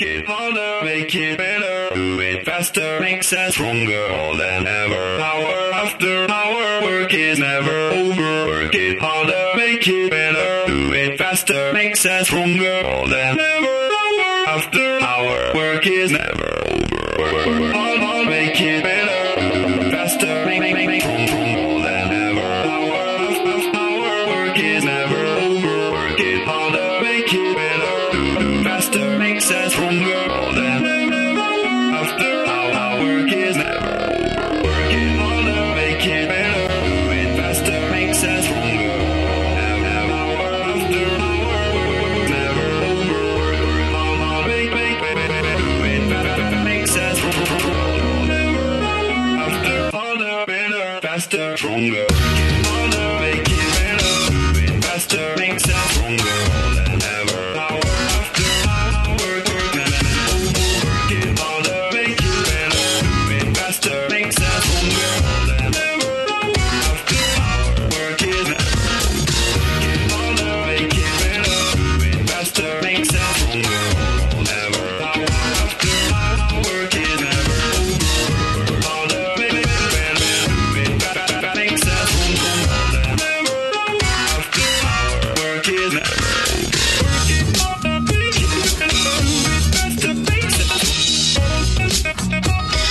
Work it harder, make it better. Do it faster, makes us stronger all than ever. Hour after hour, work is never over. Work it harder, make it better. Do it faster, makes us stronger all than ever. Hour after hour, work is never over. Work harder, make it better. Do it faster, make stronger all than ever. Hour after hour, work is never over. Work it harder, make it better. Do it faster, makes us stronger all than ever. After hour, work is never over. Work it harder, make it better. Do it faster, makes us stronger. Hour after hour, work is never over. Work harder, make it better. Do it faster, makes us stronger. After harder, better, faster, stronger. Harder, make it better. Do it faster, makes us stronger. All than ever. Hour after hour, work never over. Work it harder, make it better. Do it faster, makes us stronger. All than ever. Hour after hour, work is never over. Work it harder, make it better. Do it faster, makes us stronger. All than ever. Hour after hour, work is never over. Work harder, make it better. Do it faster, makes us stronger. All than ever. Hour after hour, work is never over. Work it harder, make it better. Do it faster, makes us stronger.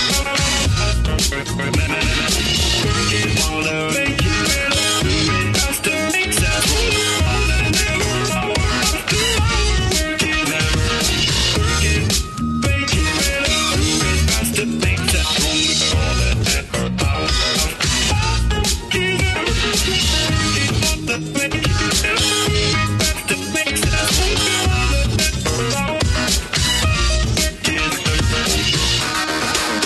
Work it harder, make it better. Do it faster, makes us stronger. All than ever. Hour after hour, work is never over. Work it, make it better. Do it faster, makes us stronger. All than ever. Hour after hour, work is never over. Work it harder, make it better. Do it faster, makes us stronger. All than ever. Hour work is never over.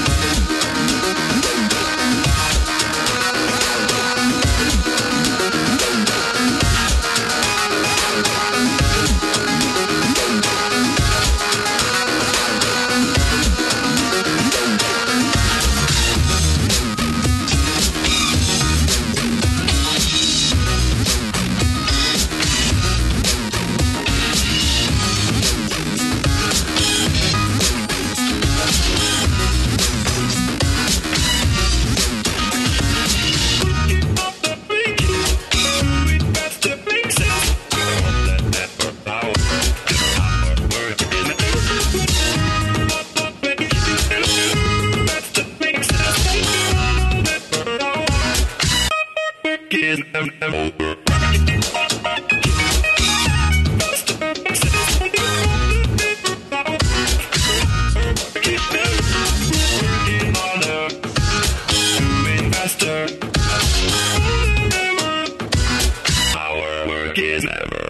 Is never over. Our work is never